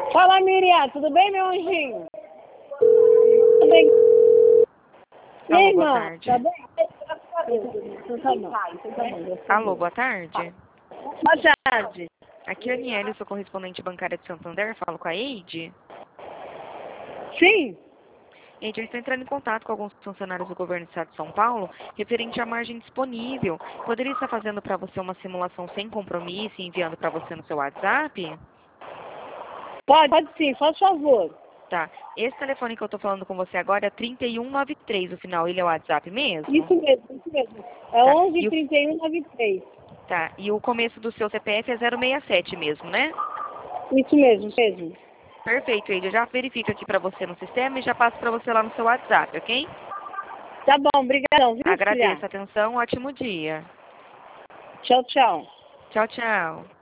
Fala, Miriam, tudo bem, meu anjinho? Tudo bem? E aí, Alô, boa irmã, tarde. tá bem? Então tá bom. Alô, boa tarde. Boa tarde. Aqui é a Aniele, eu sou correspondente bancária de Santander, falo com a Eide. Sim? Eide, eu estou entrando em contato com alguns funcionários do governo do estado de São Paulo, referente à margem disponível. Poderia estar fazendo para você uma simulação sem compromisso e enviando para você no seu WhatsApp? Pode sim, faz favor. Tá. Esse telefone que eu estou falando com você agora é 3193, o final, ele é o WhatsApp mesmo? Isso mesmo. É Tá. 113193. Tá. E o começo do seu CPF é 067 mesmo, né? Isso mesmo. Perfeito, Eide. Eu já verifico aqui para você no sistema e já passo para você lá no seu WhatsApp, ok? Tá bom, obrigadão, viu, filha? Agradeço a atenção, ótimo dia. Tchau, tchau. Tchau, tchau.